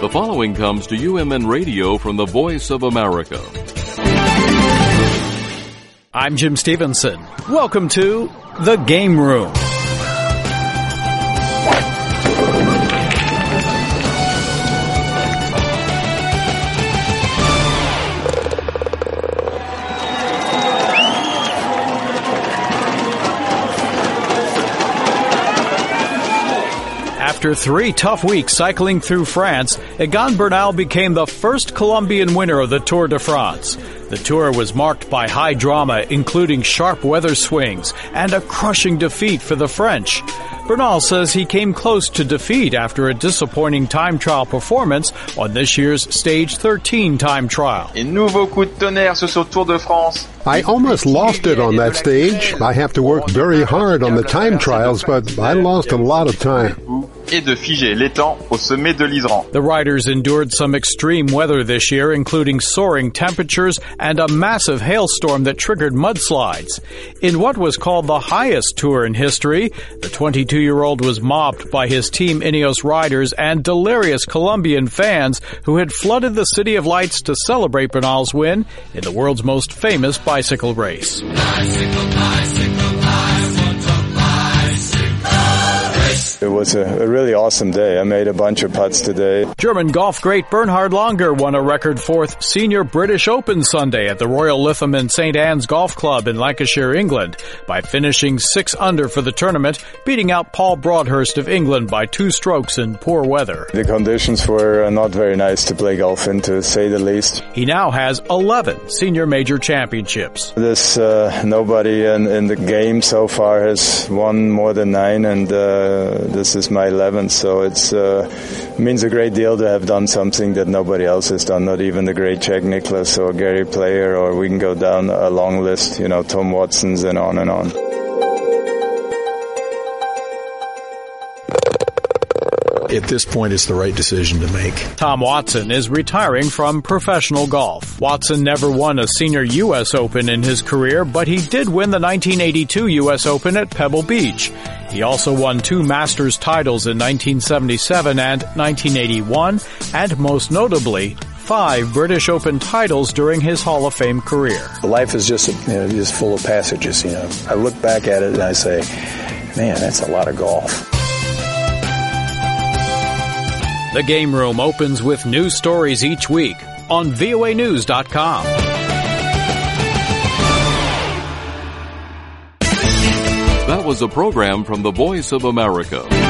The following comes to UMN Radio from the Voice of America. I'm Jim Stevenson. Welcome to The Game Room. After 3 tough weeks cycling through France, Egan Bernal became the first Colombian winner of the Tour de France. The tour was marked by high drama, including sharp weather swings and a crushing defeat for the French. Bernal says he came close to defeat after a disappointing time trial performance on this year's Stage 13 time trial. Et nouveau coup de tonnerre sur ce Tour de France. I almost lost it on that stage. I have to work very hard on the time trials, but I lost a lot of time. Et de figer l'étang au sommet de l'Isran. The riders endured some extreme weather this year, including soaring temperatures and a massive hailstorm that triggered mudslides. In what was called the highest tour in history, the 22-year-old was mobbed by his Team Ineos riders and delirious Colombian fans who had flooded the City of Lights to celebrate Bernal's win in the world's most famous bicycle race. It was a really awesome day. I made a bunch of putts today. German golf great Bernhard Langer won a record 4th Senior British Open Sunday at the Royal Lytham and St. Anne's Golf Club in Lancashire, England, by finishing 6 under for the tournament, beating out Paul Broadhurst of England by 2 strokes in poor weather. The conditions were not very nice to play golf in, to say the least. He now has 11 senior major championships. This nobody in the game so far has won more than 9, and this is my 11th, so it means a great deal to have done something that nobody else has done, not even the great Jack Nicklaus or Gary Player, or we can go down a long list, Tom Watson's and on and on. At this point, it's the right decision to make. Tom Watson is retiring from professional golf. Watson never won a senior U.S. Open in his career, but he did win the 1982 U.S. Open at Pebble Beach. He also won 2 Masters titles in 1977 and 1981, and most notably, 5 British Open titles during his Hall of Fame career. Life is just full of passages. I look back at it and I say, man, that's a lot of golf. The Game Room opens with news stories each week on voanews.com. That was a program from the Voice of America.